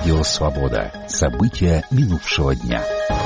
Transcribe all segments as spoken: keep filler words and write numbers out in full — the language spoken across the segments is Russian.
Радио «Свобода». События минувшего дня.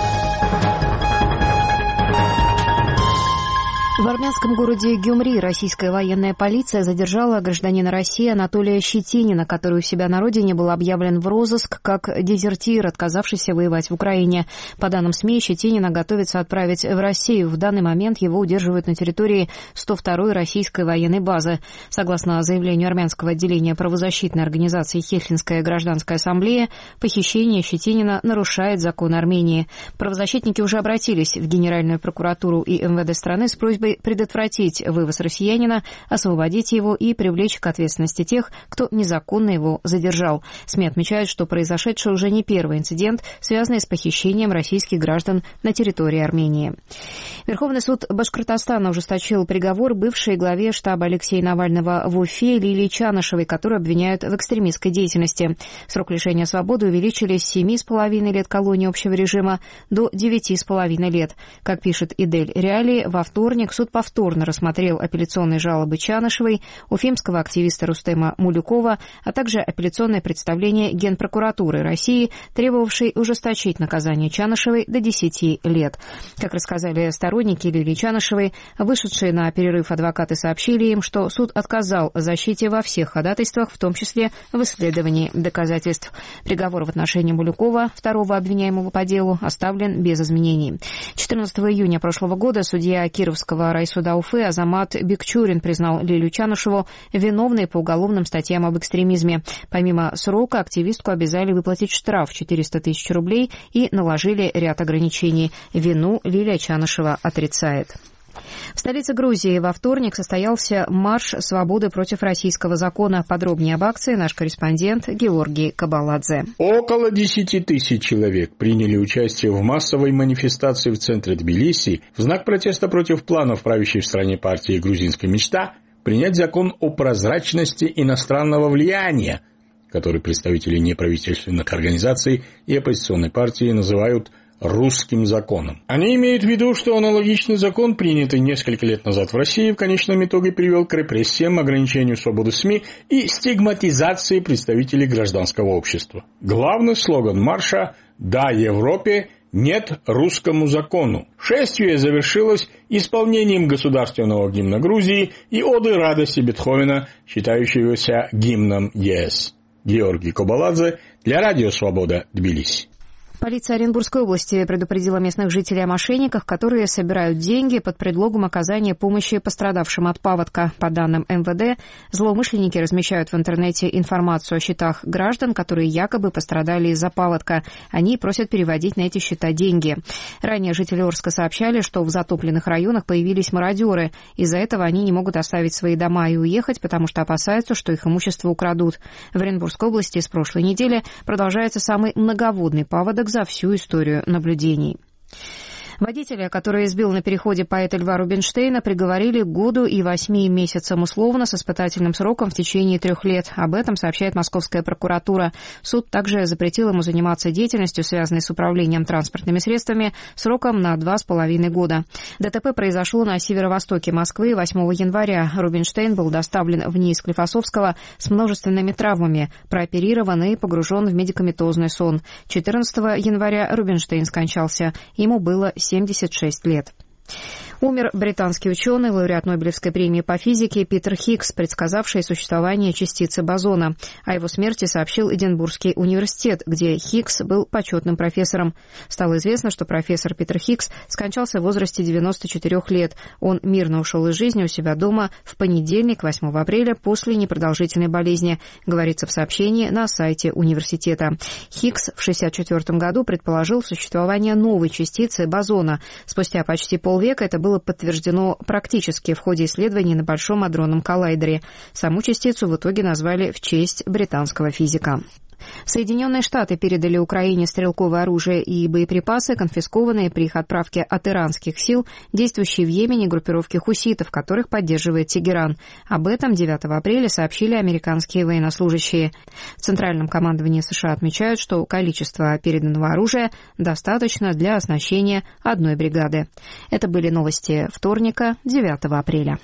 В армянском городе Гюмри российская военная полиция задержала гражданина России Анатолия Щетинина, который у себя на родине был объявлен в розыск как дезертир, отказавшийся воевать в Украине. По данным СМИ, Щетинина готовится отправить в Россию. В данный момент его удерживают на территории сто второй российской военной базы. Согласно заявлению армянского отделения правозащитной организации «Хельсинская гражданская ассамблея», похищение Щетинина нарушает законы Армении. Правозащитники уже обратились в Генеральную прокуратуру и эм вэ дэ страны с просьбой предотвратить вывоз россиянина, освободить его и привлечь к ответственности тех, кто незаконно его задержал. СМИ отмечают, что произошедший уже не первый инцидент, связанный с похищением российских граждан на территории Армении. Верховный суд Башкортостана ужесточил приговор бывшей главе штаба Алексея Навального в Уфе Лилии Чанышевой, которую обвиняют в экстремистской деятельности. Срок лишения свободы увеличили с семи с половиной лет колонии общего режима до девяти с половиной лет. Как пишет Идель Реалии, во вторник суд повторно рассмотрел апелляционные жалобы Чанышевой, уфимского активиста Рустема Мулюкова, а также апелляционное представление Генпрокуратуры России, требовавшей ужесточить наказание Чанышевой до десяти лет. Как рассказали сторонники Лилии Чанышевой, вышедшие на перерыв адвокаты сообщили им, что суд отказал защите во всех ходатайствах, в том числе в исследовании доказательств. Приговор в отношении Мулюкова, второго обвиняемого по делу, оставлен без изменений. четырнадцатого июня прошлого года судья Кировского райсуда Уфы Азамат Бекчурин признал Лилию Чанышеву виновной по уголовным статьям об экстремизме. Помимо срока активистку обязали выплатить штраф в четыреста тысяч рублей и наложили ряд ограничений. Вину Лилия Чанышева отрицает. В столице Грузии во вторник состоялся марш свободы против российского закона. Подробнее об акции наш корреспондент Георгий Кабаладзе. Около десяти тысяч человек приняли участие в массовой манифестации в центре Тбилиси в знак протеста против планов правящей в стране партии «Грузинская мечта» принять закон о прозрачности иностранного влияния, который представители неправительственных организаций и оппозиционной партии называют русским законом. Они имеют в виду, что аналогичный закон, принятый несколько лет назад в России, в конечном итоге привел к репрессиям, ограничению свободы СМИ и стигматизации представителей гражданского общества. Главный слоган марша «Да Европе, нет русскому закону». Шествие завершилось исполнением государственного гимна Грузии и оды радости Бетховена, считающегося гимном ЕС. Георгий Кабаладзе для Радио Свобода, Тбилиси. Полиция Оренбургской области предупредила местных жителей о мошенниках, которые собирают деньги под предлогом оказания помощи пострадавшим от паводка. По данным эм вэ дэ, злоумышленники размещают в интернете информацию о счетах граждан, которые якобы пострадали из-за паводка. Они просят переводить на эти счета деньги. Ранее жители Орска сообщали, что в затопленных районах появились мародеры. Из-за этого они не могут оставить свои дома и уехать, потому что опасаются, что их имущество украдут. В Оренбургской области с прошлой недели продолжается самый многоводный паводок за всю историю наблюдений. Водителя, который избил на переходе поэта Льва Рубинштейна, приговорили к году и восьми месяцам условно с испытательным сроком в течение трех лет. Об этом сообщает Московская прокуратура. Суд также запретил ему заниматься деятельностью, связанной с управлением транспортными средствами, сроком на два с половиной года. ДТП произошло на северо-востоке Москвы восьмого января. Рубинштейн был доставлен в НИИ Склифосовского с множественными травмами, прооперирован и погружен в медикаментозный сон. четырнадцатого января Рубинштейн скончался. Ему было семьдесят шесть лет. Умер британский ученый, лауреат Нобелевской премии по физике Питер Хиггс, предсказавший существование частицы бозона. О его смерти сообщил Эдинбургский университет, где Хиггс был почетным профессором. Стало известно, что профессор Питер Хиггс скончался в возрасте девяноста четырёх лет. Он мирно ушел из жизни у себя дома в понедельник, восьмого апреля, после непродолжительной болезни, говорится в сообщении на сайте университета. Хиггс в шестьдесят четвёртом году предположил существование новой частицы бозона. Спустя почти полвека это было подтверждено практически в ходе исследований на Большом адронном коллайдере. Саму частицу в итоге назвали в честь британского физика. Соединенные Штаты передали Украине стрелковое оружие и боеприпасы, конфискованные при их отправке от иранских сил, действующей в Йемене группировки хуситов, которых поддерживает Тегеран. Об этом девятого апреля сообщили американские военнослужащие. В Центральном командовании США отмечают, что количество переданного оружия достаточно для оснащения одной бригады. Это были новости вторника, девятого апреля.